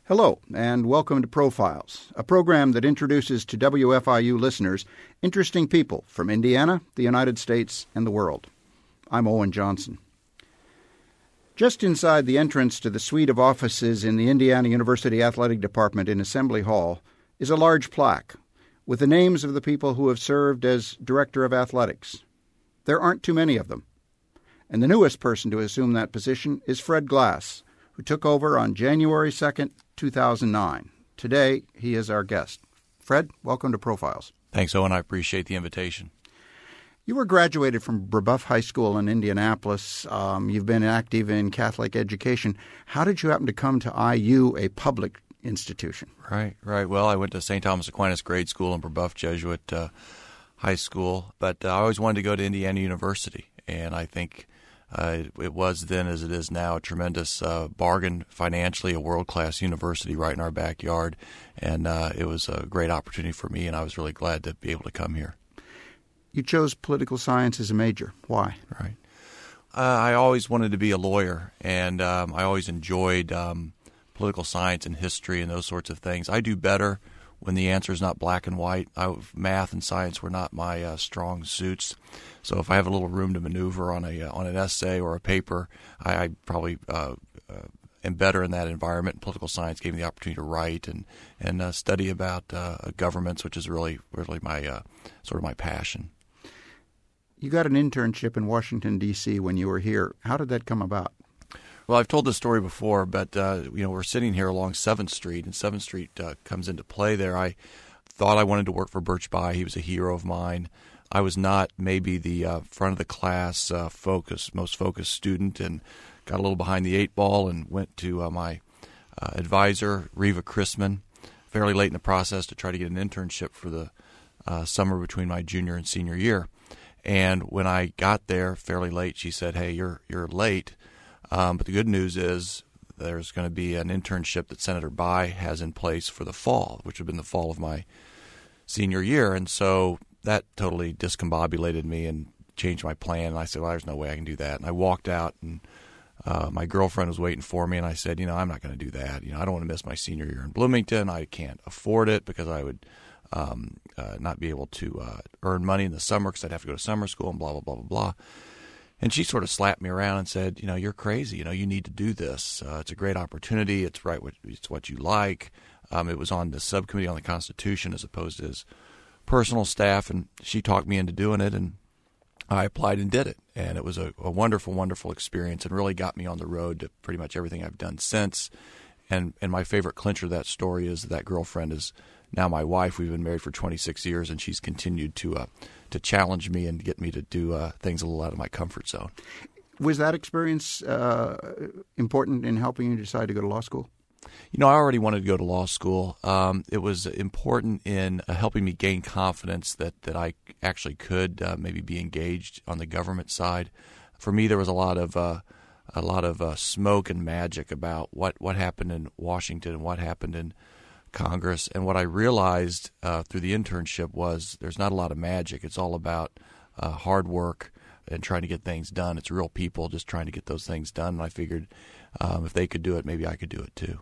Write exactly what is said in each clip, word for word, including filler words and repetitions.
Hello, and welcome to Profiles, a program that introduces to W F I U listeners interesting people from Indiana, the United States, and the world. I'm Owen Johnson. Just inside the entrance to the suite of offices in the Indiana University Athletic Department in Assembly Hall is a large plaque with the names of the people who have served as Director of Athletics. There aren't too many of them. And the newest person to assume that position is Fred Glass, who took over on January second, two thousand nine. Today, he is our guest. Fred, welcome to Profiles. Thanks, Owen. I appreciate the invitation. You were graduated from Brebeuf High School in Indianapolis. Um, you've been active in Catholic education. How did you happen to come to I U, a public institution? Right, right. Well, I went to Saint Thomas Aquinas Grade School and Brebeuf Jesuit uh, High School, but uh, I always wanted to go to Indiana University, and I think Uh, it was then, as it is now, a tremendous uh, bargain financially, a world-class university right in our backyard, and uh, it was a great opportunity for me, and I was really glad to be able to come here. You chose political science as a major. Why? Right. Uh, I always wanted to be a lawyer, and um, I always enjoyed um, political science and history and those sorts of things. I do better when the answer is not black and white. I, math and science were not my uh, strong suits. So if I have a little room to maneuver on a uh, on an essay or a paper, I, I probably uh, uh, am better in that environment. Political science gave me the opportunity to write and and uh, study about uh, governments, which is really really my uh, sort of my passion. You got an internship in Washington, D C when you were here. How did that come about? Well, I've told this story before, but uh, you know, we're sitting here along seventh Street, and seventh Street uh, comes into play there. I thought I wanted to work for Birch Bayh. He was a hero of mine. I was not maybe the uh, front of the class, uh, focused, most focused student, and got a little behind the eight ball and went to uh, my uh, advisor, Reva Chrisman, fairly late in the process to try to get an internship for the uh, summer between my junior and senior year. And when I got there fairly late, she said, "Hey, you're you're late. Um, but the good news is there's going to be an internship that Senator Bayh has in place for the fall," which would have been the fall of my senior year. And so that totally discombobulated me and changed my plan. And I said, well, there's no way I can do that. And I walked out, and uh, my girlfriend was waiting for me. And I said, you know, I'm not going to do that. You know, I don't want to miss my senior year in Bloomington. I can't afford it because I would um, uh, not be able to uh, earn money in the summer because I'd have to go to summer school and blah, blah, blah, blah, blah. And she sort of slapped me around and said, you know, you're crazy. You know, you need to do this. Uh, it's a great opportunity. It's right. What, it's what you like. Um, it was on the subcommittee on the Constitution as opposed to his personal staff, and she talked me into doing it, and I applied and did it. And it was a, a wonderful, wonderful experience and really got me on the road to pretty much everything I've done since. And and my favorite clincher of that story is that, that girlfriend is now my wife. We've been married for twenty-six years, and she's continued to uh, to challenge me and get me to do uh, things a little out of my comfort zone. Was that experience uh, important in helping you decide to go to law school? You know, I already wanted to go to law school. Um, it was important in uh, helping me gain confidence that, that I actually could uh, maybe be engaged on the government side. For me, there was a lot of uh, a lot of uh, smoke and magic about what, what happened in Washington and what happened in Congress. And what I realized uh, through the internship was there's not a lot of magic. It's all about uh, hard work and trying to get things done. It's real people just trying to get those things done. And I figured um, if they could do it, maybe I could do it too.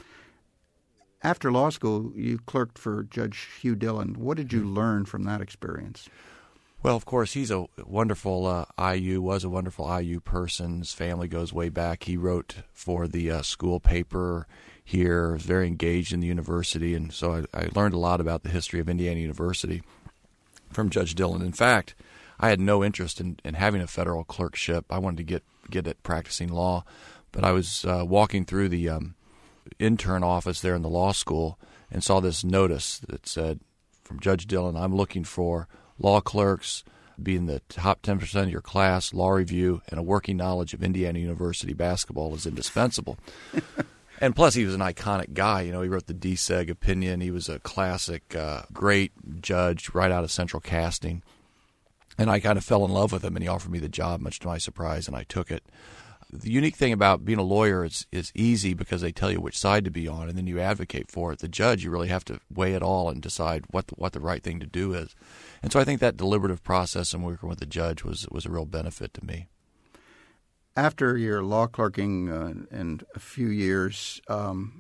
After law school, you clerked for Judge Hugh Dillon. What did you learn from that experience? Well, of course, he's a wonderful uh, I U, was a wonderful I U person. His family goes way back. He wrote for the uh, school paper here, was very engaged in the university, and so I, I learned a lot about the history of Indiana University from Judge Dillon. In fact, I had no interest in, in having a federal clerkship. I wanted to get, get at practicing law, but I was uh, walking through the um, intern office there in the law school and saw this notice that said, from Judge Dillon, I'm looking for law clerks, be in the top ten percent of your class, law review, and a working knowledge of Indiana University basketball is indispensable. And plus, he was an iconic guy. You know, he wrote the D S E G opinion. He was a classic, uh, great judge right out of Central Casting. And I kind of fell in love with him, and he offered me the job, much to my surprise, and I took it. The unique thing about being a lawyer is is easy because they tell you which side to be on, and then you advocate for it. The judge, you really have to weigh it all and decide what the, what the right thing to do is. And so I think that deliberative process and working with the judge was was a real benefit to me. After your law clerking uh, in a few years, um,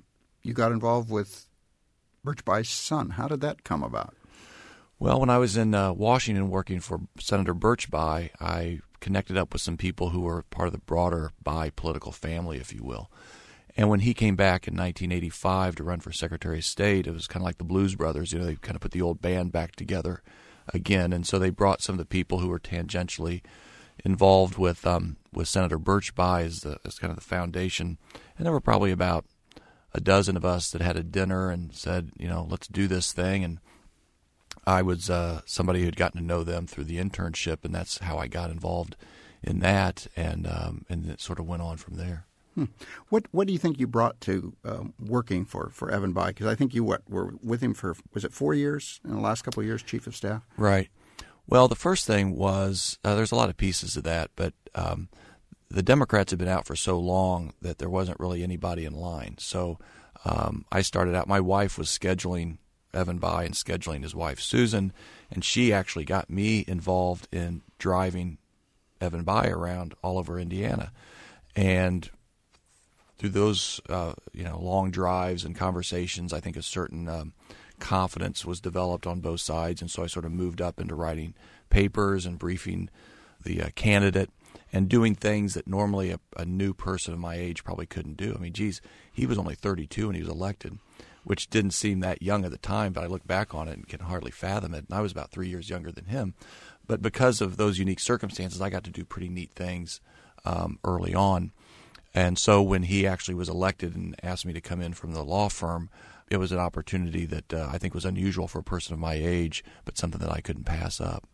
you got involved with Birchbuy's son. How did that come about? Well, when I was in uh, Washington working for Senator Birchbuy, I connected up with some people who were part of the broader Buy political family, if you will. And when he came back in nineteen eighty-five to run for Secretary of State, it was kind of like the Blues Brothers. You know, they kind of put the old band back together again. And so they brought some of the people who were tangentially involved with um, with Senator Birchbuy as, the, as kind of the foundation. And there were probably about a dozen of us that had a dinner and said, you know, let's do this thing. And I was uh, somebody who had gotten to know them through the internship, and that's how I got involved in that, and um, and it sort of went on from there. Hmm. What What do you think you brought to um, working for, for Evan Bayh? Because I think you what, were with him for, was it four years in the last couple of years, Chief of Staff? Right. Well, the first thing was, uh, there's a lot of pieces of that, but um, the Democrats had been out for so long that there wasn't really anybody in line. So um, I started out, my wife was scheduling Evan Bayh and scheduling his wife, Susan, and she actually got me involved in driving Evan Bayh around all over Indiana. And through those uh, you know, long drives and conversations, I think a certain um, confidence was developed on both sides, and so I sort of moved up into writing papers and briefing the uh, candidate and doing things that normally a, a new person of my age probably couldn't do. I mean, geez, he was only thirty-two when he was elected, which didn't seem that young at the time, but I look back on it and can hardly fathom it. And I was about three years younger than him. But because of those unique circumstances, I got to do pretty neat things um, early on. And so when he actually was elected and asked me to come in from the law firm, it was an opportunity that uh, I think was unusual for a person of my age, but something that I couldn't pass up.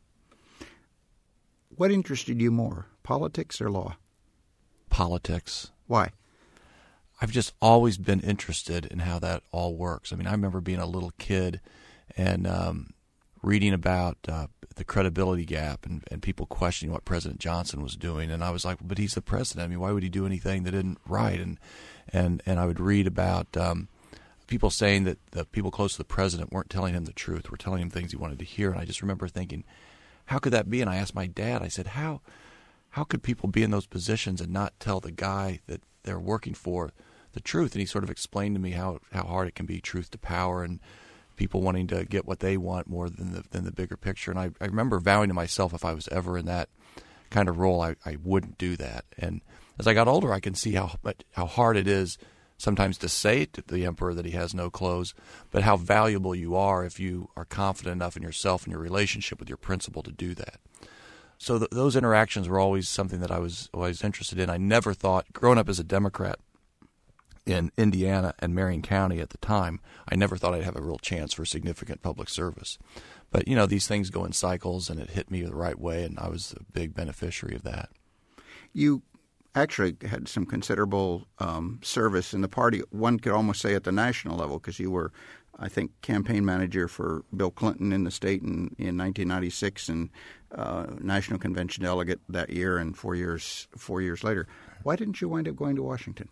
What interested you more, politics or law? Politics. Why? I've just always been interested in how that all works. I mean, I remember being a little kid and um, reading about uh, the credibility gap and, and people questioning what President Johnson was doing. And I was like, but he's the president. I mean, why would he do anything that isn't right? And and, and I would read about um, people saying that the people close to the president weren't telling him the truth, were telling him things he wanted to hear. And I just remember thinking, how could that be? And I asked my dad, I said, how how could people be in those positions and not tell the guy that they're working for the truth? And he sort of explained to me how, how hard it can be, truth to power, and people wanting to get what they want more than the than the bigger picture. And I, I remember vowing to myself, if I was ever in that kind of role, I, I wouldn't do that. And as I got older, I can see how how hard it is sometimes to say to the emperor that he has no clothes, but how valuable you are if you are confident enough in yourself and your relationship with your principal to do that. So th- those interactions were always something that I was always interested in. I never thought, growing up as a Democrat in Indiana and Marion County at the time, I never thought I'd have a real chance for significant public service. But, you know, these things go in cycles, and it hit me the right way, and I was a big beneficiary of that. You actually had some considerable um, service in the party. One could almost say at the national level, because you were, I think, campaign manager for Bill Clinton in the state in, in nineteen ninety-six and uh, national convention delegate that year and four years four years later. Why didn't you wind up going to Washington?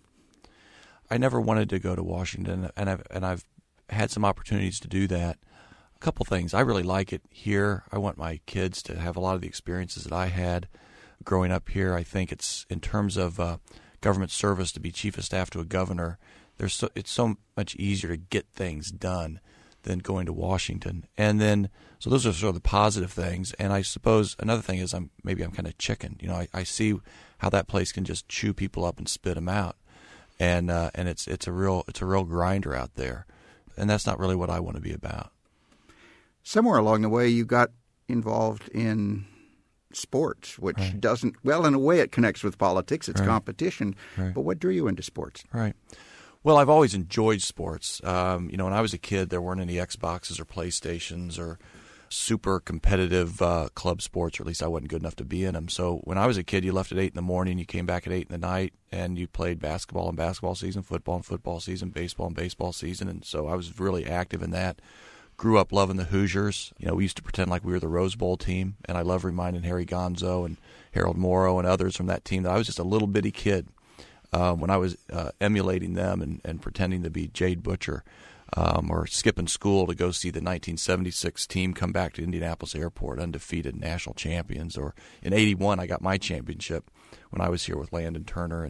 I never wanted to go to Washington, and I've and I've had some opportunities to do that. A couple things. I really like it here. I want my kids to have a lot of the experiences that I had growing up here. I think it's, in terms of uh, government service, to be chief of staff to a governor, there's so, it's so much easier to get things done than going to Washington. And then, so those are sort of the positive things. And I suppose another thing is I'm maybe I'm kind of chicken. You know, I, I see how that place can just chew people up and spit them out. And uh, and it's it's a real it's a real grinder out there, and that's not really what I want to be about. Somewhere along the way, you got involved in sports, which right. doesn't well, in a way, it connects with politics. It's right. competition. Right. But what drew you into sports? Right. Well, I've always enjoyed sports. Um, you know, when I was a kid, there weren't any Xboxes or PlayStations or super competitive uh, club sports, or at least I wasn't good enough to be in them. So when I was a kid, you left at eight in the morning, you came back at eight in the night, and you played basketball in basketball season, football in football season, baseball in baseball season. And so I was really active in that. Grew up loving the Hoosiers. You know, we used to pretend like we were the Rose Bowl team, and I love reminding Harry Gonzo and Harold Morrow and others from that team that I was just a little bitty kid uh, when I was uh, emulating them and, and pretending to be Jade Butcher. Um, or skipping school to go see the nineteen seventy-six team come back to Indianapolis Airport, undefeated national champions. Or in eighty-one, I got my championship when I was here with Landon Turner and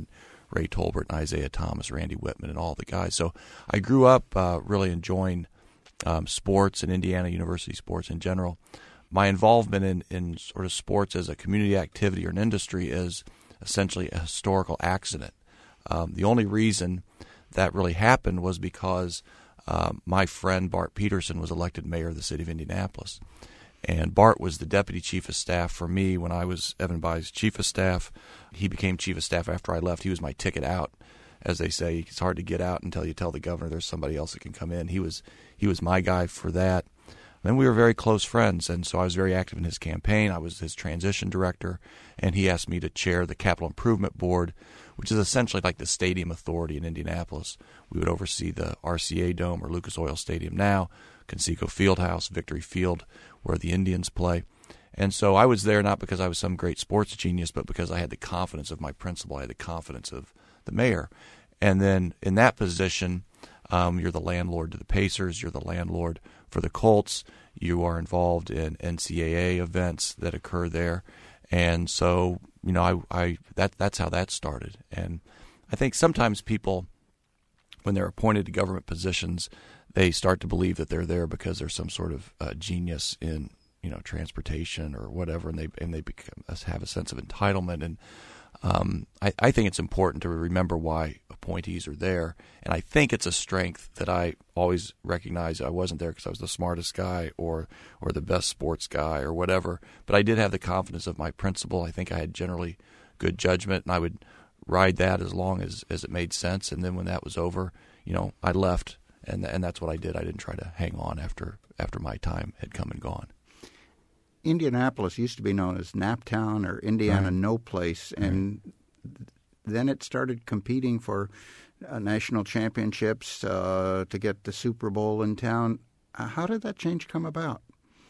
Ray Tolbert and Isaiah Thomas, Randy Whitman, and all the guys. So I grew up uh, really enjoying um, sports and Indiana University sports in general. My involvement in, in sort of sports as a community activity or an industry is essentially a historical accident. Um, the only reason that really happened was because um, my friend Bart Peterson was elected mayor of the city of Indianapolis. And Bart was the deputy chief of staff for me when I was Evan Bayh's chief of staff. He became chief of staff after I left. He was my ticket out, as they say. It's hard to get out until you tell the governor there's somebody else that can come in. He was he was my guy for that. And we were very close friends, and so I was very active in his campaign. I was his transition director, and he asked me to chair the Capital Improvement Board, which is essentially like the stadium authority in Indianapolis. We would oversee the R C A Dome, or Lucas Oil Stadium now, Conseco Fieldhouse, Victory Field, where the Indians play. And so I was there not because I was some great sports genius, but because I had the confidence of my principal. I had the confidence of the mayor. And then in that position, um, you're the landlord to the Pacers, you're the landlord for the Colts, you are involved in N C double A events that occur there. And so, you know, I, I that that's how that started. And I think sometimes people, when they're appointed to government positions, they start to believe that they're there because they're some sort of uh, genius in, you know, transportation or whatever, and they and they become, have a sense of entitlement. And um, I, I think it's important to remember why appointees are there. And I think it's a strength that I always recognize. I wasn't there because I was the smartest guy or or the best sports guy or whatever, but I did have the confidence of my principal. I think I had generally good judgment, and I would ride that as long as, as it made sense. And then when that was over, you know, I left. And and that's what I did. I didn't try to hang on after after my time had come and gone. Indianapolis used to be known as Naptown or Indiana right. No Place, and right. then it started competing for uh, national championships uh, to get the Super Bowl in town. Uh, how did that change come about?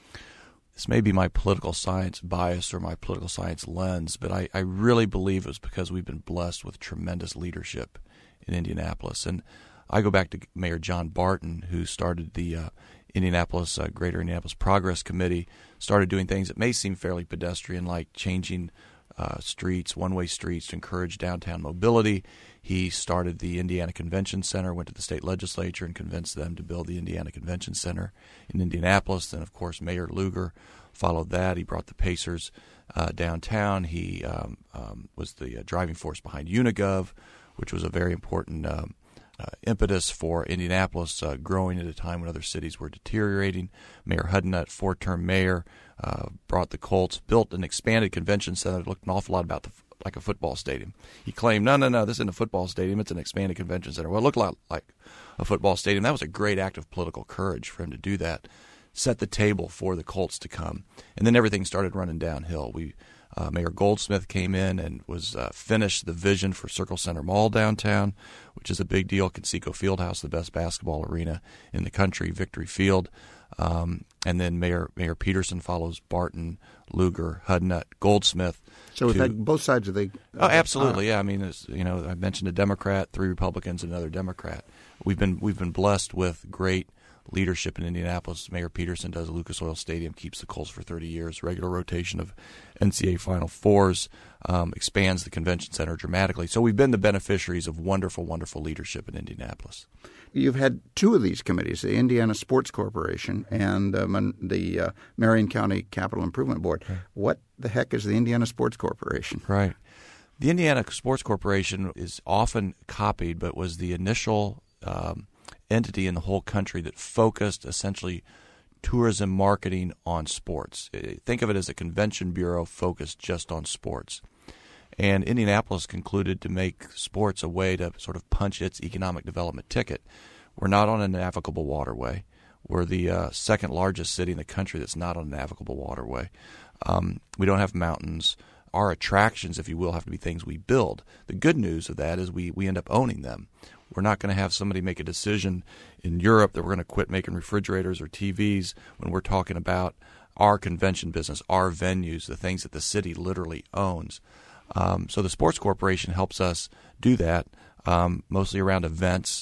This may be my political science bias or my political science lens, but I, I really believe it was because we've been blessed with tremendous leadership in Indianapolis. And I go back to Mayor John Barton, who started the uh, Indianapolis uh, Greater Indianapolis Progress Committee, started doing things that may seem fairly pedestrian, like changing uh, streets, one-way streets to encourage downtown mobility. He started the Indiana Convention Center, went to the state legislature and convinced them to build the Indiana Convention Center in Indianapolis. Then, of course, Mayor Lugar followed that. He brought the Pacers uh, downtown. He um, um, was the uh, driving force behind Unigov, which was a very important um, Uh, impetus for Indianapolis uh, growing at a time when other cities were deteriorating. Mayor Hudnut, four-term mayor, uh, brought the Colts, built an expanded convention center that looked an awful lot about the, like a football stadium. He claimed, no, no, no, this isn't a football stadium, it's an expanded convention center. Well, it looked a lot like a football stadium. That was a great act of political courage for him to do that, set the table for the Colts to come. And then everything started running downhill. We Uh, Mayor Goldsmith came in and was uh, finished the vision for Circle Center Mall downtown, which is a big deal. Conseco Fieldhouse, the best basketball arena in the country, Victory Field. Um, and then Mayor Mayor Peterson follows Barton, Lugar, Hudnut, Goldsmith. So with that, both sides of the uh, oh, absolutely, yeah. I mean, it's, you know, I mentioned a Democrat, three Republicans, and another Democrat. We've been we've been blessed with great leadership in Indianapolis. Mayor Peterson does Lucas Oil Stadium, keeps the Colts for thirty years, regular rotation of N C double A Final Fours, um, expands the convention center dramatically. So we've been the beneficiaries of wonderful, wonderful leadership in Indianapolis. You've had two of these committees, the Indiana Sports Corporation and um, the uh, Marion County Capital Improvement Board. Right. What the heck is the Indiana Sports Corporation? Right. The Indiana Sports Corporation is often copied, but was the initial um, entity in the whole country that focused essentially tourism marketing on sports. Think of it as a convention bureau focused just on sports. And Indianapolis concluded to make sports a way to sort of punch its economic development ticket. We're not on a navigable waterway. We're the uh, second largest city in the country that's not on a navigable waterway. Um, we don't have mountains. Our attractions, if you will, have to be things we build. The good news of that is we, we end up owning them. We're not going to have somebody make a decision in Europe that we're going to quit making refrigerators or T Vs when we're talking about our convention business, our venues, the things that the city literally owns. Um, so the Sports Corporation helps us do that, um, mostly around events,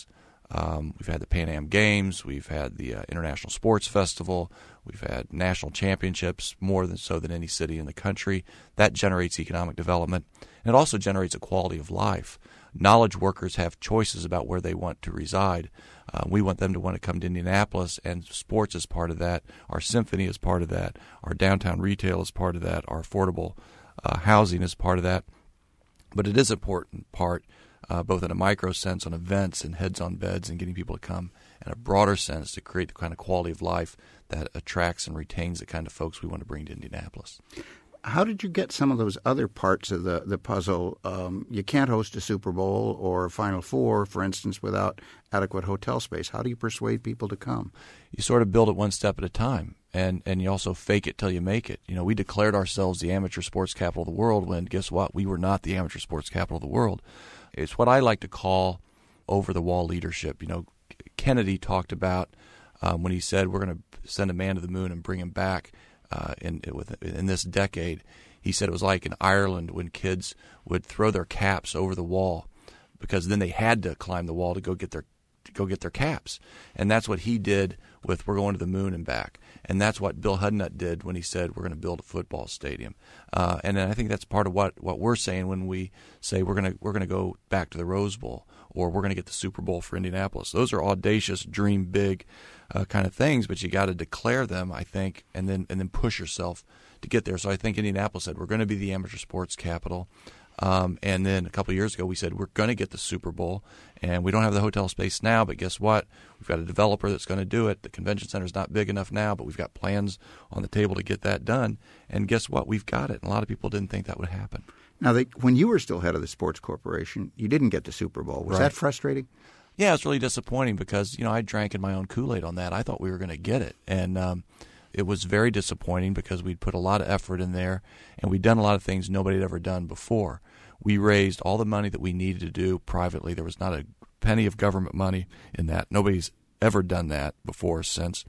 Um, we've had the Pan Am Games. We've had the uh, International Sports Festival. We've had national championships, more than so than any city in the country. That generates economic development. And it also generates a quality of life. Knowledge workers have choices about where they want to reside. Uh, we want them to want to come to Indianapolis, and sports is part of that. Our symphony is part of that. Our downtown retail is part of that. Our affordable uh, housing is part of that. But it is an important part, uh, both in a micro sense on events and heads on beds and getting people to come, and a broader sense to create the kind of quality of life that attracts and retains the kind of folks we want to bring to Indianapolis. How did you get some of those other parts of the, the puzzle? Um, you can't host a Super Bowl or a Final Four, for instance, without adequate hotel space. How do you persuade people to come? You sort of build it one step at a time, and, and you also fake it till you make it. You know, we declared ourselves the amateur sports capital of the world when, guess what, we were not the amateur sports capital of the world. It's what I like to call over-the-wall leadership. You know, Kennedy talked about um, when he said we're going to send a man to the moon and bring him back uh, in, in this decade. He said it was like in Ireland when kids would throw their caps over the wall because then they had to climb the wall to go get their to go get their caps. And that's what he did with we're going to the moon and back. And that's what Bill Hudnut did when he said we're going to build a football stadium. Uh, and I think that's part of what, what we're saying when we say we're going to we're going to go back to the Rose Bowl or we're going to get the Super Bowl for Indianapolis. Those are audacious, dream big uh, kind of things, but you got to declare them, I think, and then and then push yourself to get there. So I think Indianapolis said we're going to be the amateur sports capital. Um, and then a couple of years ago, we said we're going to get the Super Bowl, and we don't have the hotel space now, but guess what? We've got a developer that's going to do it. The convention center is not big enough now, but we've got plans on the table to get that done. And guess what? We've got it. And a lot of people didn't think that would happen. Now, they, when you were still head of the sports corporation, you didn't get the Super Bowl. Was right. that frustrating? Yeah, it's really disappointing because, you know, I drank in my own Kool-Aid on that. I thought we were going to get it. And um, it was very disappointing because we'd put a lot of effort in there, and we'd done a lot of things nobody had ever done before. We raised all the money that we needed to do privately. There was not a penny of government money in that. Nobody's ever done that before or since.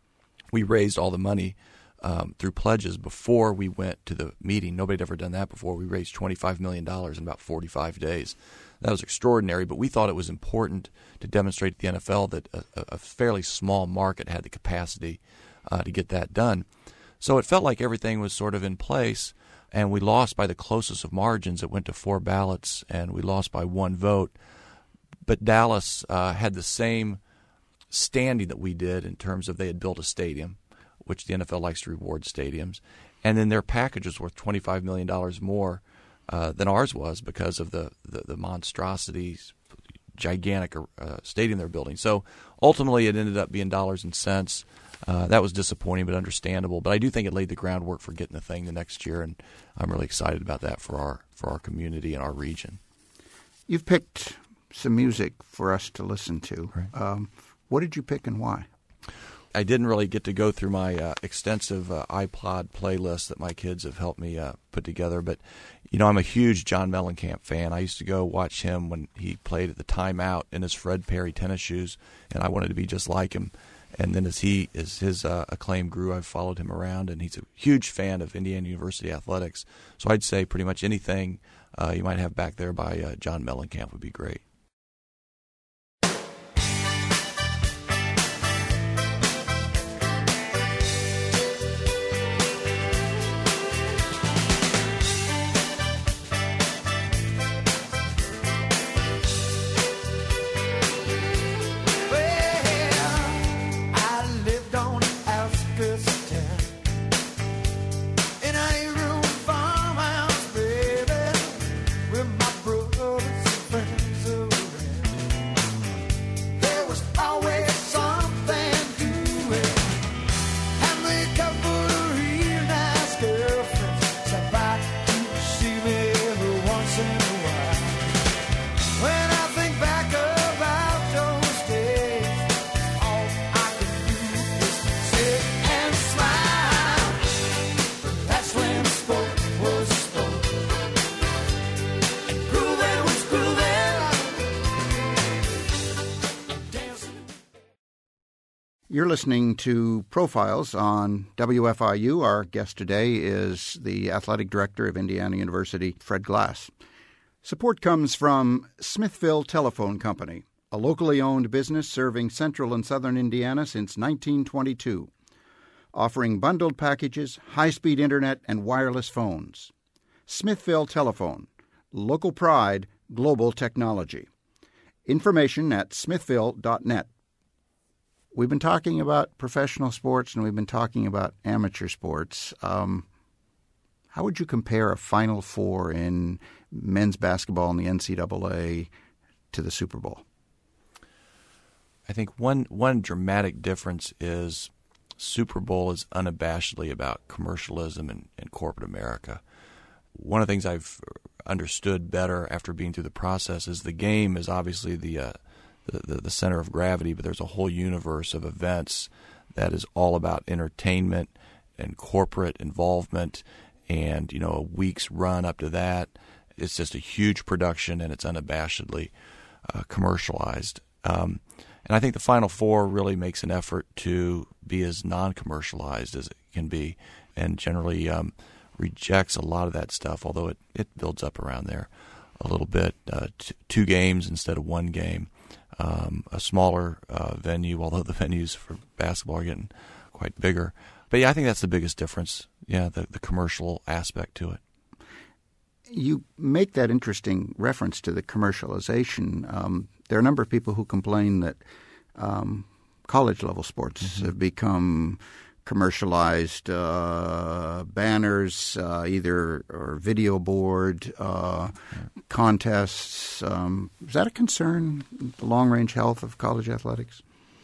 We raised all the money um, through pledges before we went to the meeting. Nobody had ever done that before. We raised twenty-five million dollars in about forty-five days. That was extraordinary, but we thought it was important to demonstrate to the N F L that a, a fairly small market had the capacity uh, to get that done. So it felt like everything was sort of in place. And we lost by the closest of margins. It went to four ballots, and we lost by one vote. But Dallas uh, had the same standing that we did in terms of they had built a stadium, which the N F L likes to reward stadiums. And then their package was worth twenty-five million dollars more uh, than ours was because of the, the, the monstrosities, gigantic uh, stadium they're building. So ultimately it ended up being dollars and cents. Uh, that was disappointing but understandable. But I do think it laid the groundwork for getting the thing the next year, and I'm really excited about that for our for our community and our region. You've picked some music for us to listen to. Right. Um, what did you pick and why? I didn't really get to go through my uh, extensive uh, iPod playlist that my kids have helped me uh, put together, but you know I'm a huge John Mellencamp fan. I used to go watch him when he played at the Timeout in his Fred Perry tennis shoes, and I wanted to be just like him. And then as he as his uh, acclaim grew, I've followed him around, and he's a huge fan of Indiana University athletics. So I'd say pretty much anything uh, you might have back there by uh, John Mellencamp would be great. You're listening to Profiles on W F I U. Our guest today is the athletic director of Indiana University, Fred Glass. Support comes from Smithville Telephone Company, a locally owned business serving central and southern Indiana since nineteen twenty-two, offering bundled packages, high-speed internet, and wireless phones. Smithville Telephone, local pride, global technology. Information at smithville dot net. We've been talking about professional sports and we've been talking about amateur sports. Um, how would you compare a Final Four in men's basketball in the N C double A to the Super Bowl? I think one one dramatic difference is Super Bowl is unabashedly about commercialism and, and corporate America. One of the things I've understood better after being through the process is the game is obviously the uh, the, the, the center of gravity, but there's a whole universe of events that is all about entertainment and corporate involvement and, you know, a week's run up to that. It's just a huge production, and it's unabashedly uh, commercialized. Um, and I think the Final Four really makes an effort to be as non-commercialized as it can be, and generally um, rejects a lot of that stuff, although it, it builds up around there a little bit. Uh, t- two games instead of one game. Um, a smaller uh, venue, although the venues for basketball are getting quite bigger. But yeah, I think that's the biggest difference, yeah, the, the commercial aspect to it. You make that interesting reference to the commercialization. Um, there are a number of people who complain that um, college-level sports mm-hmm. have become commercialized, uh, banners, uh, either or video board, uh, yeah. contests. Um, is that a concern, the long-range health of college athletics?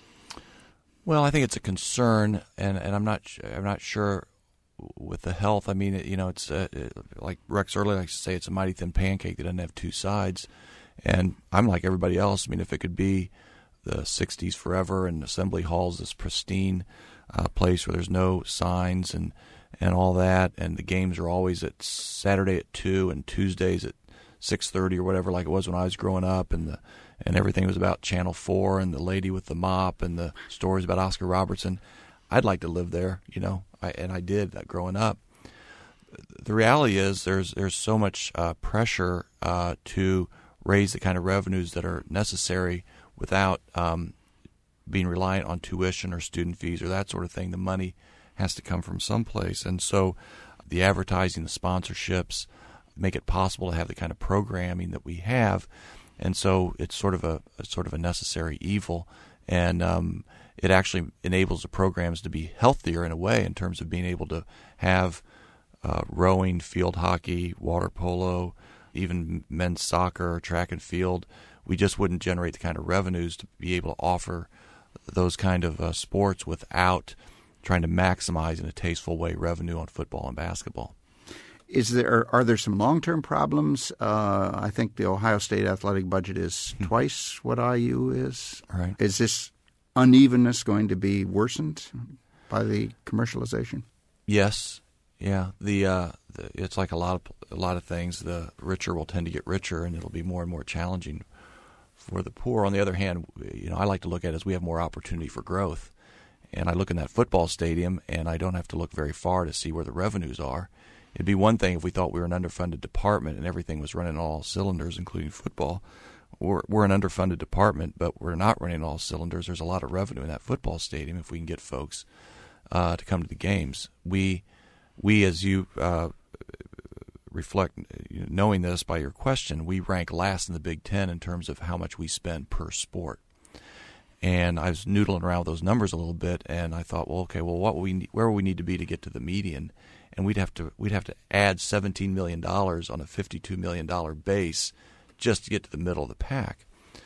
Well, I think it's a concern, and, and I'm not I'm not sure with the health. I mean, you know, it's uh, it, like Rex earlier likes to say, it's a mighty thin pancake that doesn't have two sides. And I'm like everybody else. I mean, if it could be the sixties forever and Assembly Hall's this pristine uh, place where there's no signs and, and all that, and the games are always at Saturday at two and Tuesdays at six thirty or whatever, like it was when I was growing up, and the and everything was about Channel four and the lady with the mop and the stories about Oscar Robertson. I'd like to live there, you know, I, and I did that growing up. The reality is there's there's so much uh, pressure uh, to raise the kind of revenues that are necessary without um, being reliant on tuition or student fees or that sort of thing. The money has to come from someplace, and so the advertising, the sponsorships make it possible to have the kind of programming that we have. And so it's sort of a, a sort of a necessary evil, and um, it actually enables the programs to be healthier in a way in terms of being able to have uh, rowing, field hockey, water polo, even men's soccer, track and field. We just wouldn't generate the kind of revenues to be able to offer those kind of uh, sports without trying to maximize in a tasteful way revenue on football and basketball. Is there are there some long-term problems? Uh, I think the Ohio State athletic budget is twice what I U is. Right. Is this unevenness going to be worsened by the commercialization? Yes. Yeah. The, uh, the it's like a lot of a lot of things. The richer will tend to get richer, and it'll be more and more challenging for the poor. On the other hand, you know, I like to look at it as we have more opportunity for growth. And I look in that football stadium, and I don't have to look very far to see where the revenues are. It'd be one thing if we thought we were an underfunded department and everything was running all cylinders, including football. We're, we're an underfunded department, but we're not running all cylinders. There's a lot of revenue in that football stadium if we can get folks uh, to come to the games. We, we as you uh, reflect, knowing this by your question, we rank last in the Big Ten in terms of how much we spend per sport. And I was noodling around with those numbers a little bit, and I thought, well, okay, well, what we where would we need to be to get to the median? And we'd have to we'd have to add seventeen million dollars on a fifty-two million dollars base just to get to the middle of the pack.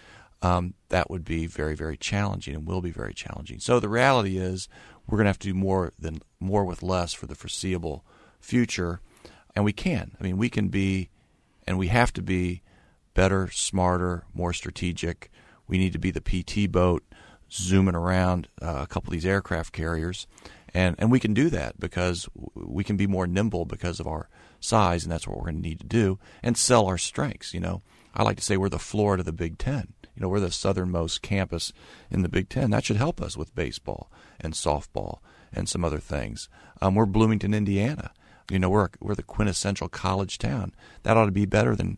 Um, that would be very, very challenging, and will be very challenging. So the reality is, we're going to have to do more than more with less for the foreseeable future, and we can. I mean, we can be, and we have to be better, smarter, more strategic. We need to be the P T boat zooming around uh, a couple of these aircraft carriers. And and we can do that because we can be more nimble because of our size, and that's what we're going to need to do, and sell our strengths. You know, I like to say we're the Florida of the Big Ten. You know, we're the southernmost campus in the Big Ten. That should help us with baseball and softball and some other things. Um, we're Bloomington, Indiana. You know, we're we're the quintessential college town. That ought to be better than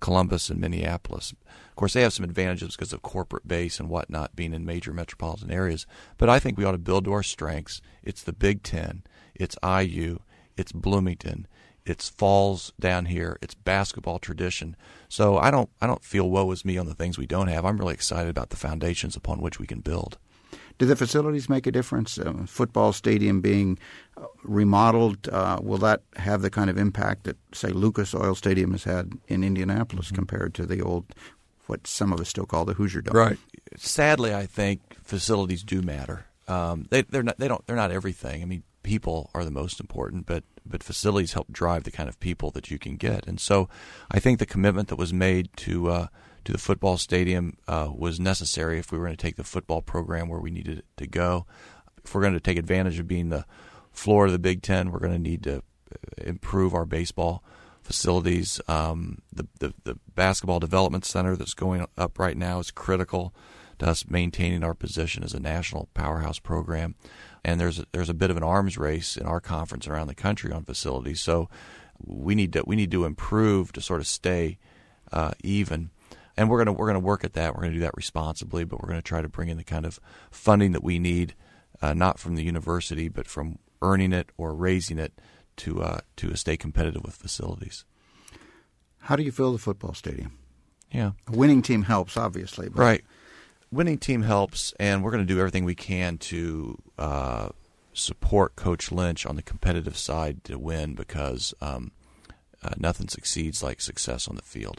Columbus and Minneapolis. Of course, they have some advantages because of corporate base and whatnot being in major metropolitan areas. But I think we ought to build to our strengths. It's the Big Ten. It's I U. It's Bloomington. It's Falls down here. It's basketball tradition. So I don't I don't feel woe is me on the things we don't have. I'm really excited about the foundations upon which we can build. Do the facilities make a difference? Uh, football stadium being uh, remodeled, uh, will that have the kind of impact that, say, Lucas Oil Stadium has had in Indianapolis mm-hmm. compared to the old, what some of us still call the Hoosier Dome? Right. Sadly, I think facilities do matter. Um, they they're not they don't they're not everything. I mean, people are the most important, but but facilities help drive the kind of people that you can get. And so, I think the commitment that was made to uh, to the football stadium uh, was necessary if we were going to take the football program where we needed it to go. If we're going to take advantage of being the floor of the Big Ten, we're going to need to improve our baseball facilities. Um, the, the the basketball development center that's going up right now is critical to us maintaining our position as a national powerhouse program. And there's a, there's a bit of an arms race in our conference around the country on facilities. So we need to we need to improve to sort of stay uh, even. And we're gonna we're gonna work at that. We're gonna do that responsibly, but we're gonna try to bring in the kind of funding that we need, uh, not from the university, but from earning it or raising it to uh, to stay competitive with facilities. How do you fill the football stadium? Yeah, a winning team helps, obviously. But... Right, winning team helps, and we're going to do everything we can to uh, support Coach Lynch on the competitive side to win, because um, uh, nothing succeeds like success on the field.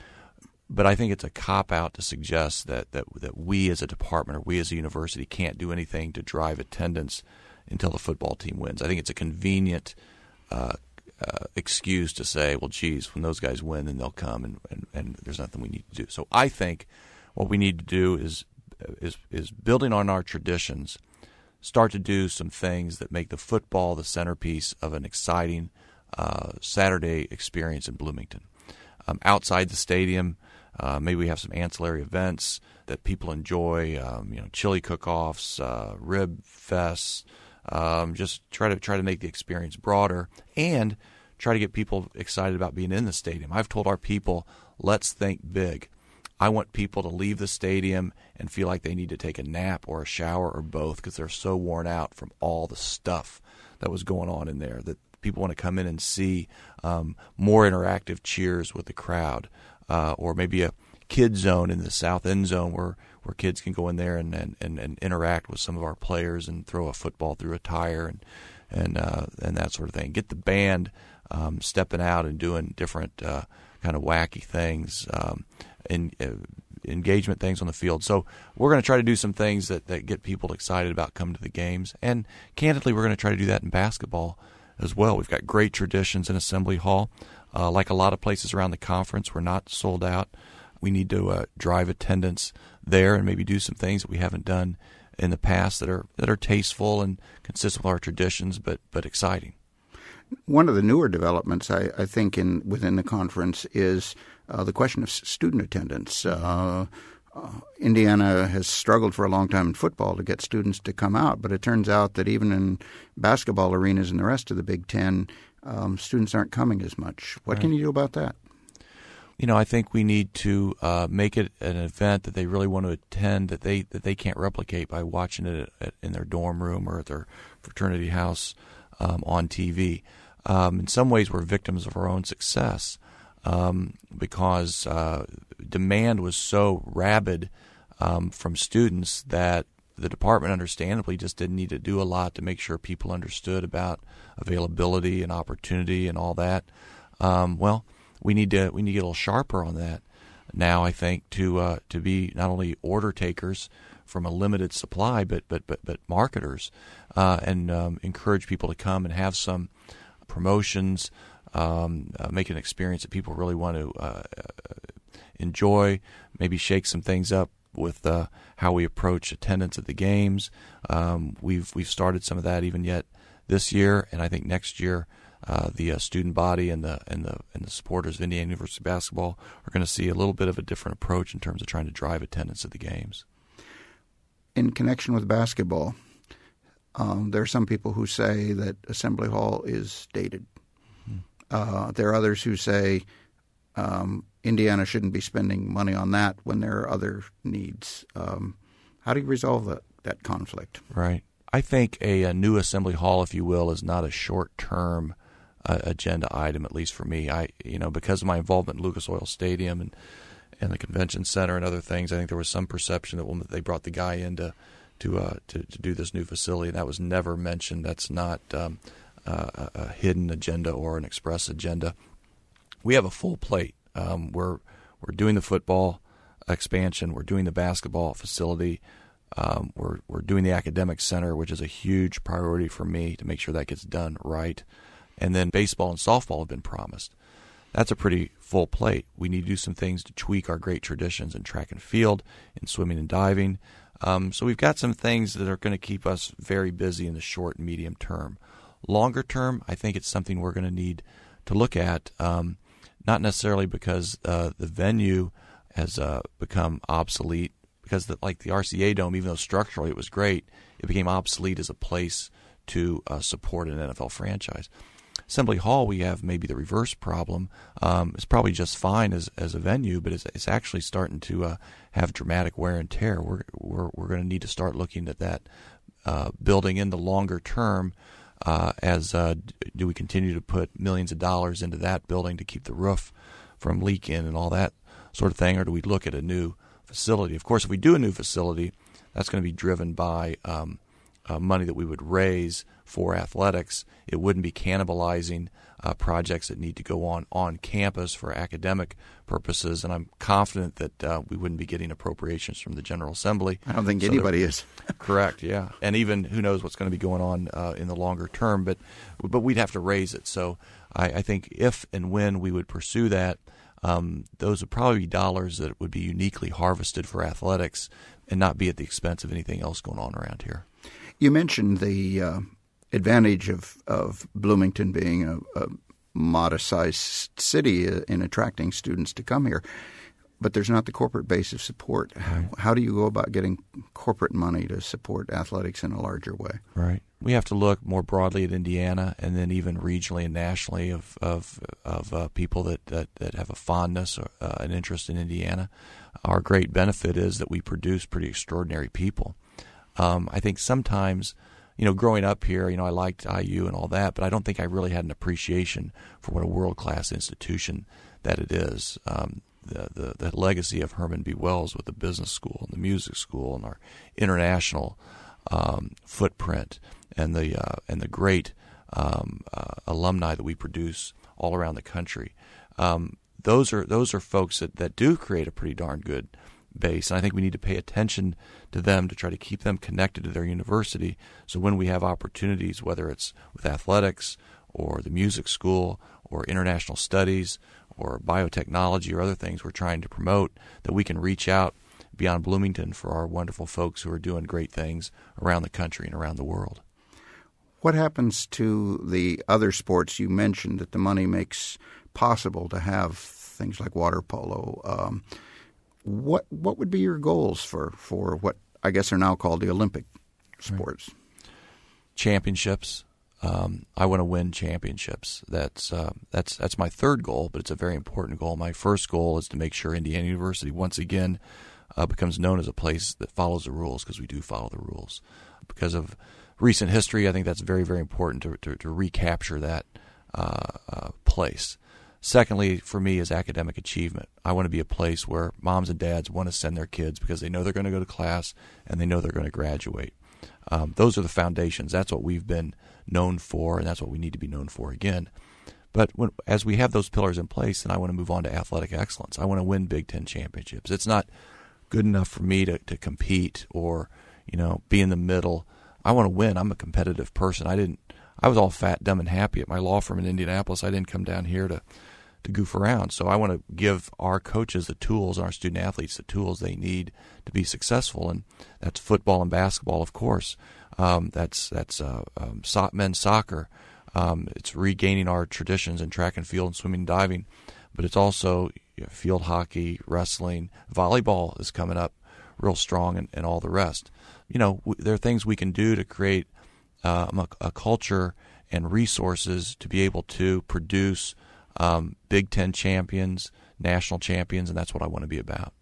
But I think it's a cop-out to suggest that, that that we as a department or we as a university can't do anything to drive attendance until the football team wins. I think it's a convenient uh, uh, excuse to say, well, geez, when those guys win, then they'll come, and, and, and there's nothing we need to do. So I think what we need to do is is is building on our traditions, start to do some things that make the football the centerpiece of an exciting uh, Saturday experience in Bloomington. Um, outside the stadium, Uh, maybe we have some ancillary events that people enjoy, um, you know, chili cook-offs, uh, rib fests. Um, just try to try to make the experience broader and try to get people excited about being in the stadium. I've told our people, let's think big. I want people to leave the stadium and feel like they need to take a nap or a shower or both, because they're so worn out from all the stuff that was going on in there, that people want to come in and see um, more interactive cheers with the crowd. Uh, or maybe a kid zone in the south end zone where, where kids can go in there and, and, and, and interact with some of our players and throw a football through a tire and and uh, and that sort of thing. Get the band um, stepping out and doing different uh, kind of wacky things, um, and uh, engagement things on the field. So we're going to try to do some things that, that get people excited about coming to the games. And candidly, we're going to try to do that in basketball as well. We've got great traditions in Assembly Hall. Uh, like a lot of places around the conference, we're not sold out. We need to uh, drive attendance there and maybe do some things that we haven't done in the past that are that are tasteful and consistent with our traditions, but but exciting. One of the newer developments, I, I think, in within the conference is uh, the question of student attendance. Uh, uh, Indiana has struggled for a long time in football to get students to come out, but it turns out that even in basketball arenas and the rest of the Big Ten, Um, students aren't coming as much. What right. can you do about that? You know, I think we need to uh, make it an event that they really want to attend, that they that they can't replicate by watching it at, at, in their dorm room or at their fraternity house um, on T V. Um, in some ways, we're victims of our own success um, because uh, demand was so rabid um, from students that the department understandably just didn't need to do a lot to make sure people understood about availability and opportunity and all that. Um, well, we need to we need to get a little sharper on that now, I think, to uh, to be not only order takers from a limited supply, but but but, but marketers, uh, and um, encourage people to come and have some promotions, um, uh, make an experience that people really want to uh, enjoy, maybe shake some things up with uh, how we approach attendance at the games. Um, we've we've started some of that even yet this year, and I think next year uh, the uh, student body and the and the and the supporters of Indiana University basketball are going to see a little bit of a different approach in terms of trying to drive attendance at the games. In connection with basketball, um, there are some people who say that Assembly Hall is dated. Hmm. Uh, there are others who say um, Indiana shouldn't be spending money on that when there are other needs. Um, how do you resolve that, that conflict? Right. I think a, a new assembly hall, if you will, is not a short-term uh, agenda item, at least for me. I, you know, because of my involvement in Lucas Oil Stadium and and the convention center and other things, I think there was some perception that when they brought the guy in to to, uh, to, to do this new facility, and that was never mentioned. That's not um, uh, a hidden agenda or an express agenda. We have a full plate. Um, we're we're doing the football expansion. We're doing the basketball facility. Um, we're we're doing the academic center, which is a huge priority for me to make sure that gets done right. And then baseball and softball have been promised. That's a pretty full plate. We need to do some things to tweak our great traditions in track and field, in swimming and diving. Um, so we've got some things that are going to keep us very busy in the short and medium term. Longer term, I think it's something we're going to need to look at, um, not necessarily because uh, the venue has uh, become obsolete, because the, like the R C A Dome, even though structurally it was great, it became obsolete as a place to uh, support an N F L franchise. Assembly Hall, we have maybe the reverse problem. Um, it's probably just fine as as a venue, but it's, it's actually starting to uh, have dramatic wear and tear. We're we're we're going to need to start looking at that uh, building in the longer term. Uh, as uh, do we continue to put millions of dollars into that building to keep the roof from leaking and all that sort of thing, or do we look at a new facility? Of course, if we do a new facility, that's going to be driven by um, uh, money that we would raise for athletics. It wouldn't be cannibalizing uh, projects that need to go on on campus for academic purposes, and I'm confident that uh, we wouldn't be getting appropriations from the General Assembly. I don't think so anybody is. Correct, yeah. And even who knows what's going to be going on uh, in the longer term, but but we'd have to raise it. So I, I think if and when we would pursue that, um, those would probably be dollars that would be uniquely harvested for athletics and not be at the expense of anything else going on around here. You mentioned the uh, advantage of, of Bloomington being a, a modest-sized city in attracting students to come here, but there's not the corporate base of support. How, how do you go about getting corporate money to support athletics in a larger way? Right. We have to look more broadly at Indiana, and then even regionally and nationally of of, of uh, people that, that, that have a fondness or uh, an interest in Indiana. Our great benefit is that we produce pretty extraordinary people. Um, I think sometimes, you know, growing up here, you know, I liked I U and all that, but I don't think I really had an appreciation for what a world-class institution that it is. Um, the, the the legacy of Herman B. Wells with the business school and the music school and our international um, footprint and the uh, and the great um, uh, alumni that we produce all around the country. Um, those are those are folks that, that do create a pretty darn good base, and I think we need to pay attention to them to try to keep them connected to their university, so when we have opportunities, whether it's with athletics or the music school or international studies or biotechnology or other things we're trying to promote, that we can reach out beyond Bloomington for our wonderful folks who are doing great things around the country and around the world. What happens to the other sports you mentioned that the money makes possible to have, things like water polo? Um, What what would be your goals for, for what I guess are now called the Olympic sports? Right. Championships. Um, I want to win championships. That's uh, that's that's my third goal, but it's a very important goal. My first goal is to make sure Indiana University once again uh, becomes known as a place that follows the rules, because we do follow the rules. Because of recent history, I think that's very, very important to to, to recapture that uh, uh, place. Secondly, for me, is academic achievement. I want to be a place where moms and dads want to send their kids because they know they're going to go to class and they know they're going to graduate. Um, those are the foundations. That's what we've been known for, and that's what we need to be known for again. But when, as we have those pillars in place, then I want to move on to athletic excellence. I want to win Big Ten championships. It's not good enough for me to, to compete or, you know, be in the middle. I want to win. I'm a competitive person. I didn't. I was all fat, dumb, and happy at my law firm in Indianapolis. I didn't come down here to to goof around. So I want to give our coaches the tools and our student athletes the tools they need to be successful, and that's football and basketball, of course. Um, that's that's uh, um, so- men's soccer. Um, it's regaining our traditions in track and field and swimming and diving, but it's also you know, field hockey, wrestling, volleyball is coming up real strong, and, and all the rest. You know, w- there are things we can do to create um, a, a culture and resources to be able to produce um, Big Ten champions, national champions, and that's what I want to be about.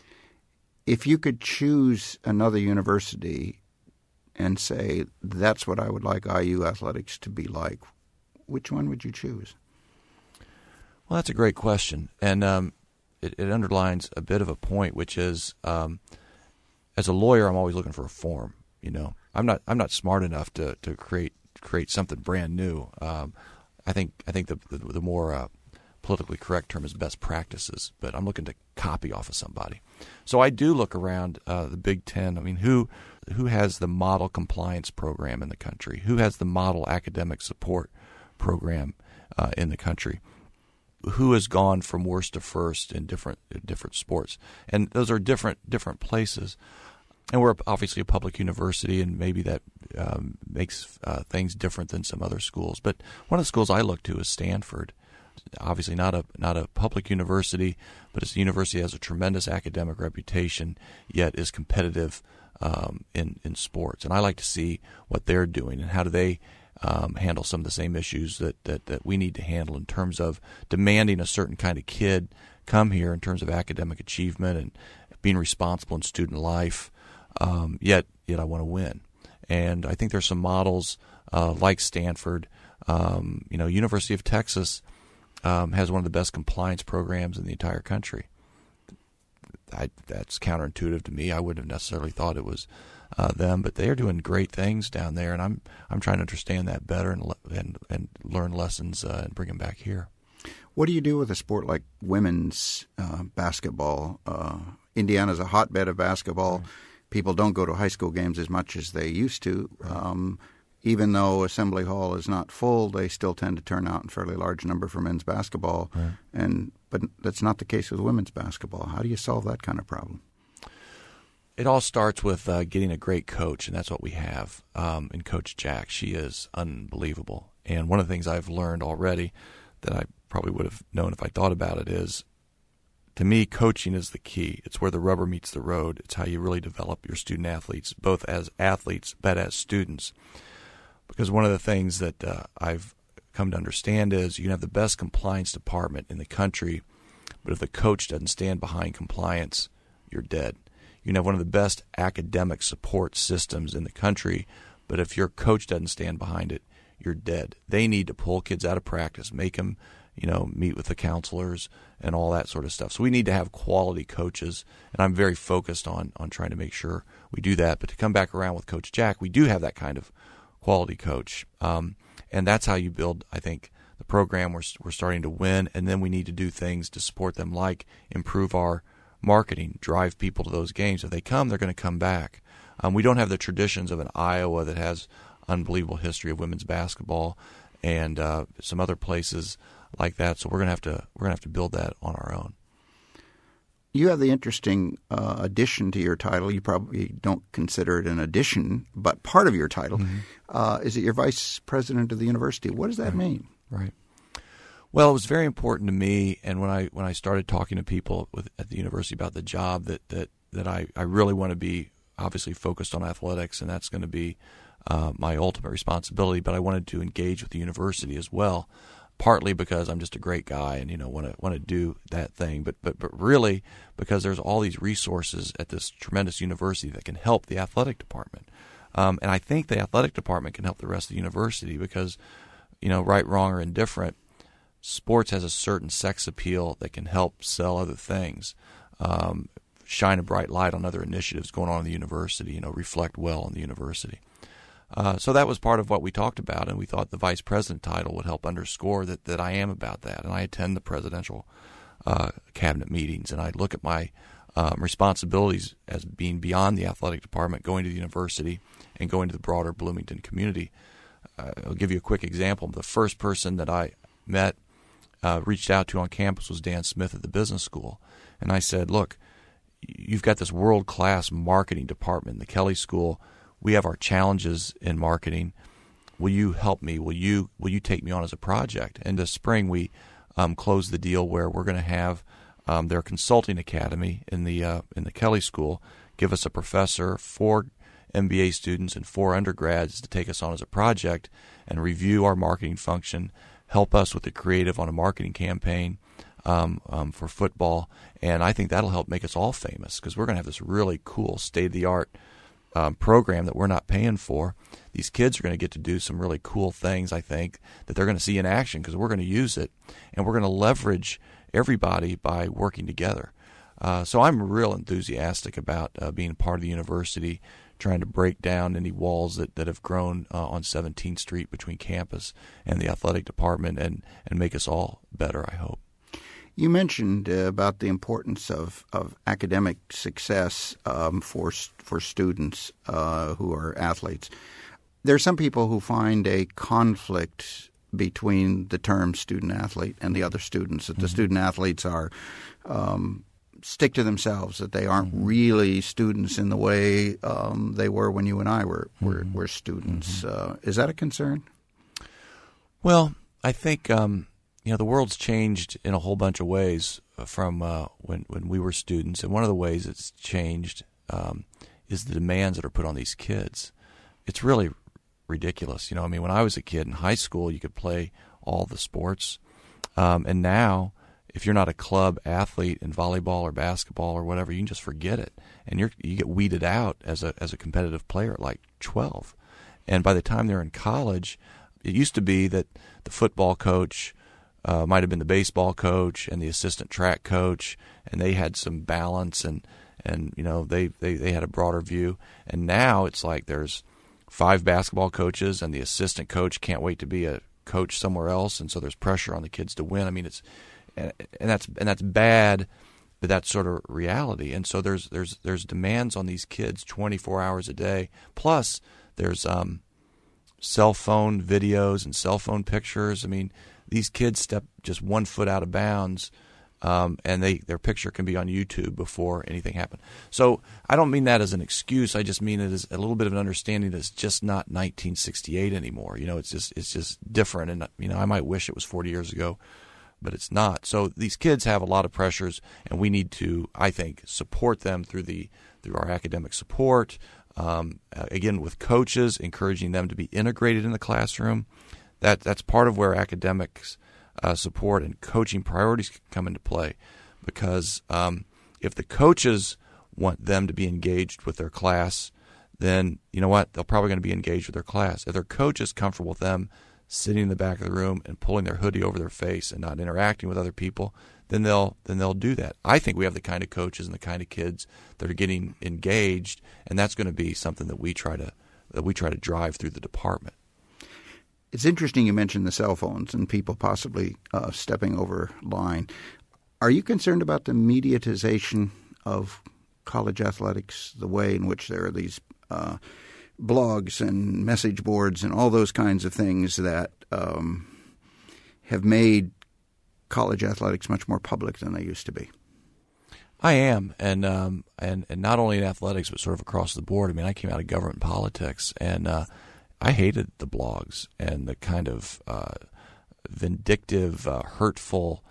If you could choose another university and say, that's what I would like I U athletics to be like, which one would you choose? Well, that's a great question, and um, it, it underlines a bit of a point, which is, um, as a lawyer, I'm always looking for reform. You know, I'm not I'm not smart enough to, to create create something brand new. Um, I think I think the the, the more uh, politically correct term is best practices, but I'm looking to copy off of somebody. So I do look around uh, the Big Ten. I mean, who who has the model compliance program in the country? Who has the model academic support program uh, in the country? Who has gone from worst to first in different different sports? And those are different different places. And we're obviously a public university, and maybe that um, makes uh, things different than some other schools. But one of the schools I look to is Stanford. Obviously not a not a public university, but it's a university that has a tremendous academic reputation, yet is competitive um, in in sports. And I like to see what they're doing and how do they um, handle some of the same issues that, that that we need to handle in terms of demanding a certain kind of kid come here in terms of academic achievement and being responsible in student life. Um, yet yet I want to win, and I think there's some models uh, like Stanford. Um, you know, University of Texas. Um, has one of the best compliance programs in the entire country. I, that's counterintuitive to me. I wouldn't have necessarily thought it was uh, them, but they are doing great things down there, and I'm I'm trying to understand that better and and, and learn lessons uh, and bring them back here. What do you do with a sport like women's uh, basketball? Uh, Indiana's a hotbed of basketball. Right. People don't go to high school games as much as they used to. Right. Um, Even though Assembly Hall is not full, they still tend to turn out in fairly large number for men's basketball. Right. And but that's not the case with women's basketball. How do you solve that kind of problem? It all starts with uh, getting a great coach, and that's what we have um, in Coach Jack. She is unbelievable. And one of the things I've learned already that I probably would have known if I thought about it is, to me, coaching is the key. It's where the rubber meets the road. It's how you really develop your student athletes, both as athletes but as students. Because one of the things that uh, I've come to understand is you can have the best compliance department in the country, but if the coach doesn't stand behind compliance, you're dead. You can have one of the best academic support systems in the country, but if your coach doesn't stand behind it, you're dead. They need to pull kids out of practice, make them, you know, meet with the counselors and all that sort of stuff. So we need to have quality coaches, and I'm very focused on on trying to make sure we do that. But to come back around with Coach Jack, we do have that kind of quality coach, um, and that's how you build, I think, the program. We're we're starting to win, and then we need to do things to support them, like improve our marketing, drive people to those games. If they come, they're going to come back. Um, we don't have the traditions of an Iowa that has unbelievable history of women's basketball, and uh, some other places like that. So we're going to have to we're going to have to build that on our own. You have the interesting uh, addition to your title. You probably don't consider it an addition, but part of your title mm-hmm. uh, is that you're vice president of the university. What does that right. mean? Right. Well, it was very important to me, and when I when I started talking to people with, at the university about the job, that that that I, I really want to be obviously focused on athletics, and that's going to be uh, my ultimate responsibility. But I wanted to engage with the university as well. Partly because I'm just a great guy and, you know, want to want to do that thing, but but but really because there's all these resources at this tremendous university that can help the athletic department, um, and I think the athletic department can help the rest of the university because, you know, right, wrong, or indifferent, sports has a certain sex appeal that can help sell other things, um, shine a bright light on other initiatives going on in the university, you know, reflect well on the university. Uh, so that was part of what we talked about, and we thought the vice president title would help underscore that, that I am about that. And I attend the presidential uh, cabinet meetings, and I look at my um, responsibilities as being beyond the athletic department, going to the university and going to the broader Bloomington community. Uh, I'll give you a quick example. The first person that I met, uh, reached out to on campus was Dan Smith at the business school. And I said, look, you've got this world-class marketing department in the Kelley School. We have our challenges in marketing. Will you help me? Will you will you take me on as a project? And this spring we um, closed the deal where we're going to have um, their consulting academy in the uh, in the Kelley School give us a professor, four M B A students, and four undergrads to take us on as a project and review our marketing function, help us with the creative on a marketing campaign um, um, for football. And I think that'll help make us all famous because we're going to have this really cool state-of-the-art um, program that we're not paying for. These kids are going to get to do some really cool things, I think, that they're going to see in action because we're going to use it. And we're going to leverage everybody by working together. Uh, so I'm real enthusiastic about uh, being part of the university, trying to break down any walls that, that have grown uh, on seventeenth Street between campus and the athletic department and, and make us all better, I hope. You mentioned uh, about the importance of, of academic success um, for for students uh, who are athletes. There are some people who find a conflict between the term student-athlete and the other students, that mm-hmm. the student-athletes are um, stick to themselves, that they aren't mm-hmm. really students in the way um, they were when you and I were, were, mm-hmm. were students. Mm-hmm. Uh, is that a concern? Well, I think um, you know the world's changed in a whole bunch of ways from uh, when, when we were students, and one of the ways it's changed um, is the demands that are put on these kids. It's really ridiculous. You know, I mean, when I was a kid in high school, you could play all the sports. Um, and now, if you're not a club athlete in volleyball or basketball or whatever, you can just forget it. And you're, you get weeded out as a as a competitive player at like twelve. And by the time they're in college, it used to be that the football coach uh, might have been the baseball coach and the assistant track coach, and they had some balance and, and you know, they, they, they had a broader view. And now it's like there's five basketball coaches, and the assistant coach can't wait to be a coach somewhere else, and so there's pressure on the kids to win. I mean, it's and, and that's and that's bad, but that's sort of reality. And so there's there's there's demands on these kids twenty-four hours a day. Plus, there's um, cell phone videos and cell phone pictures. I mean, these kids step just one foot out of bounds. Um, and they their picture can be on YouTube before anything happened. So I don't mean that as an excuse. I just mean it as a little bit of an understanding that it's just not nineteen sixty-eight anymore. You know, it's just it's just different. And you know, I might wish it was forty years ago, but it's not. So these kids have a lot of pressures, and we need to, I think, support them through the through our academic support. Um, again, with coaches, encouraging them to be integrated in the classroom. That that's part of where academics. Uh, support and coaching priorities come into play, because um, if the coaches want them to be engaged with their class, then you know what? They're probably going to be engaged with their class. If their coach is comfortable with them sitting in the back of the room and pulling their hoodie over their face and not interacting with other people, then they'll then they'll do that. I think we have the kind of coaches and the kind of kids that are getting engaged, and that's going to be something that we try to that we try to drive through the department. It's interesting you mentioned the cell phones and people possibly uh, stepping over line. Are you concerned about the mediatization of college athletics, the way in which there are these uh, blogs and message boards and all those kinds of things that um, have made college athletics much more public than they used to be? I am, and um, and and not only in athletics, but sort of across the board. I mean, I came out of government politics, and uh, I hated the blogs and the kind of uh, vindictive, uh, hurtful,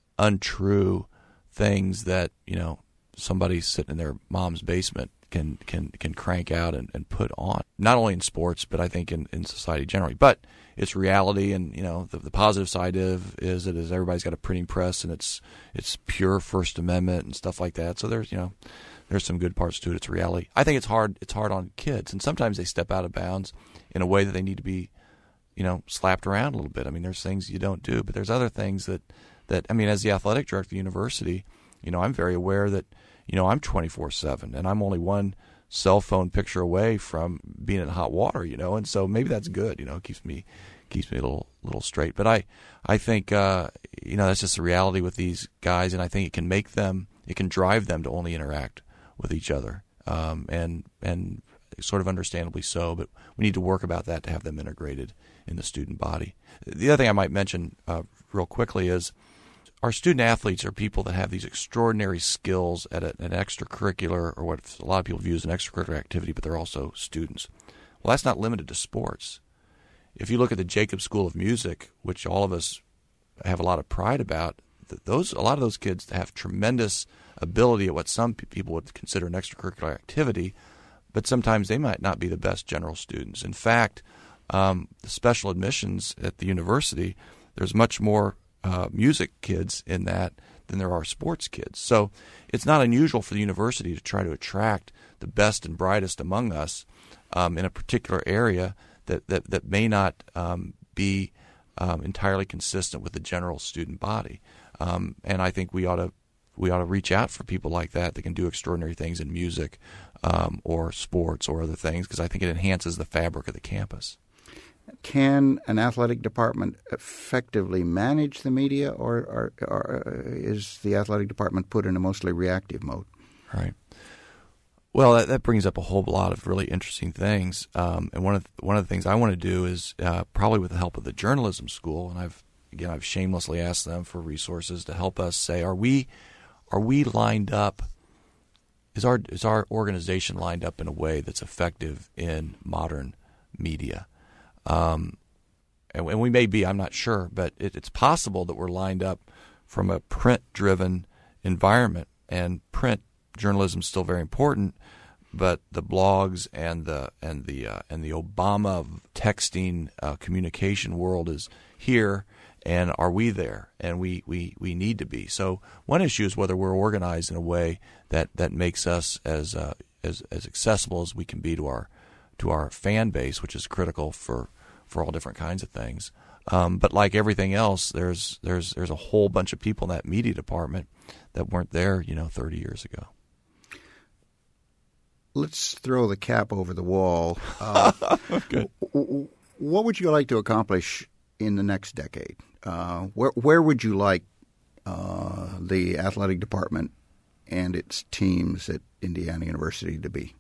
untrue things that, you know, somebody sitting in their mom's basement can can can crank out and, and put on. Not only in sports, but I think in, in society generally. But it's reality, and, you know, the, the positive side of is it is everybody's got a printing press, and it's it's pure First Amendment and stuff like that. So there's, you know, there's some good parts to it. It's reality. I think it's hard. It's hard on kids, and sometimes they step out of bounds in a way that they need to be, you know, slapped around a little bit. I mean, there's things you don't do, but there's other things that, that I mean, as the athletic director of the university, you know, I'm very aware that, you know, I'm twenty-four seven, and I'm only one cell phone picture away from being in hot water, you know, and so maybe that's good, you know, it keeps me keeps me a little little straight. But I I think uh, you know, that's just the reality with these guys, and I think it can make them, it can drive them to only interact with each other, um, and and sort of understandably so. But we need to work about that to have them integrated in the student body. The other thing I might mention uh, real quickly is our student athletes are people that have these extraordinary skills at a, an extracurricular, or what a lot of people view as an extracurricular activity, but they're also students. Well, that's not limited to sports. If you look at the Jacobs School of Music, which all of us have a lot of pride about, those a lot of those kids have tremendous ability at what some people would consider an extracurricular activity, but sometimes they might not be the best general students. In fact, um, the special admissions at the university, there's much more uh, music kids in that than there are sports kids. So it's not unusual for the university to try to attract the best and brightest among us um, in a particular area that, that, that may not um, be um, entirely consistent with the general student body. Um, and I think we ought to we ought to reach out for people like that that can do extraordinary things in music um, or sports or other things, because I think it enhances the fabric of the campus. Can an athletic department effectively manage the media, or, or, or is the athletic department put in a mostly reactive mode? Right. Well, that, that brings up a whole lot of really interesting things. Um, and one of the, one of the things I want to do is uh, probably with the help of the journalism school, and I've again I've shamelessly asked them for resources to help us say, are we are we lined up? Is our is our organization lined up in a way that's effective in modern media? Um, and, and we may be, I'm not sure, but it, it's possible that we're lined up from a print-driven environment, and print journalism is still very important, but the blogs and the and the uh, and the Obama texting uh, communication world is here, and are we there? And we, we, we need to be. So one issue is whether we're organized in a way that, that makes us as uh, as as accessible as we can be to our to our fan base, which is critical for, for all different kinds of things. Um, but like everything else, there's there's there's a whole bunch of people in that media department that weren't there, you know, thirty years ago. Let's throw the cap over the wall. Uh, Good. What would you like to accomplish in the next decade? Uh, where where would you like uh, the athletic department and its teams at Indiana University to be?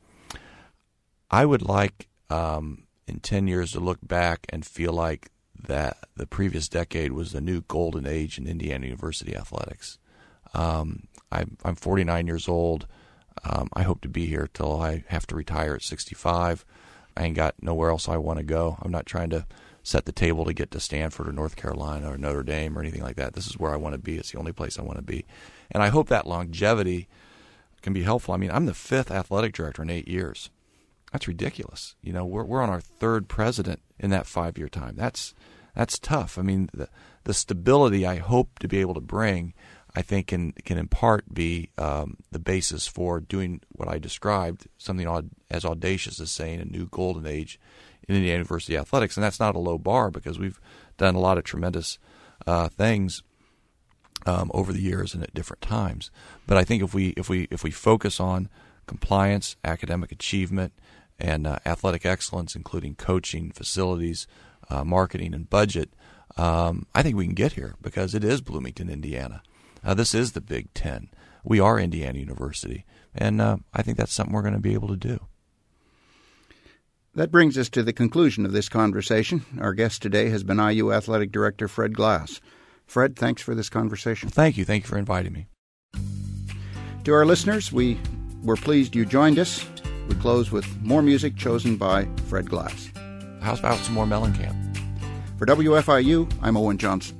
I would like um, in ten years to look back and feel like that the previous decade was the new golden age in Indiana University athletics. Um, I'm, I'm forty-nine years old. Um, I hope to be here till I have to retire at sixty-five. I ain't got nowhere else I want to go. I'm not trying to set the table to get to Stanford or North Carolina or Notre Dame or anything like that. This is where I want to be. It's the only place I want to be. And I hope that longevity can be helpful. I mean, I'm the fifth athletic director in eight years. That's ridiculous. You know, we're we're on our third president in that five-year time. That's that's tough. I mean, the the stability I hope to be able to bring, I think, can can in part be um, the basis for doing what I described, something odd, as audacious as saying a new golden age in Indiana University athletics. And that's not a low bar, because we've done a lot of tremendous uh, things um, over the years and at different times. But I think if we if we if we focus on compliance, academic achievement, and uh, athletic excellence, including coaching, facilities, uh, marketing, and budget, um, I think we can get here, because it is Bloomington, Indiana. Uh, this is the Big Ten. We are Indiana University, and uh, I think that's something we're going to be able to do. That brings us to the conclusion of this conversation. Our guest today has been I U Athletic Director Fred Glass. Fred, thanks for this conversation. Thank you. Thank you for inviting me. To our listeners, we were pleased you joined us. We close with more music chosen by Fred Glass. How's about some more Mellencamp? For W F I U, I'm Owen Johnson.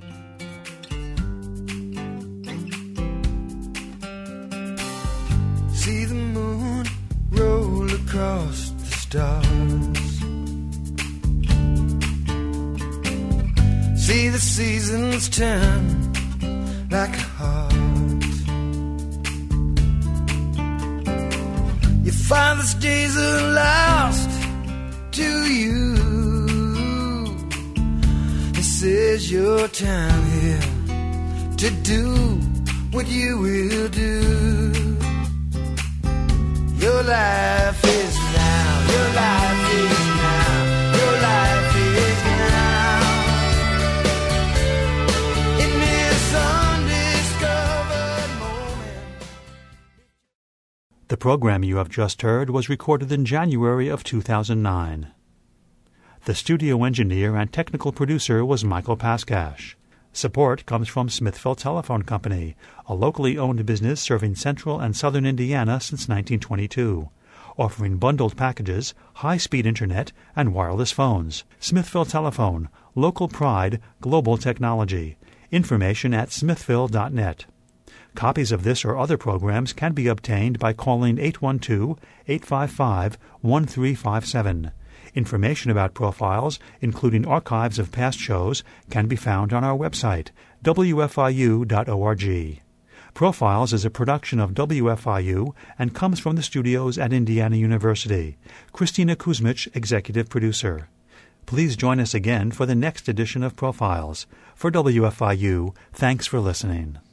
See the moon roll across the stars. See the seasons turn like a heart. Your father's days are lost to you. This is your time here to do what you will do. Your life is now, your life is now, your life is now. In this undiscovered moment. The program you have just heard was recorded in January of two thousand nine. The studio engineer and technical producer was Michael Paskash. Support comes from Smithville Telephone Company, a locally owned business serving central and southern Indiana since nineteen twenty-two, offering bundled packages, high-speed internet, and wireless phones. Smithville Telephone, local pride, global technology. Information at smithville dot net. Copies of this or other programs can be obtained by calling eight one two, eight five five, one three five seven. Information about Profiles, including archives of past shows, can be found on our website, w f i u dot org. Profiles is a production of W F I U and comes from the studios at Indiana University. Christina Kuzmich, executive producer. Please join us again for the next edition of Profiles. For W F I U, thanks for listening.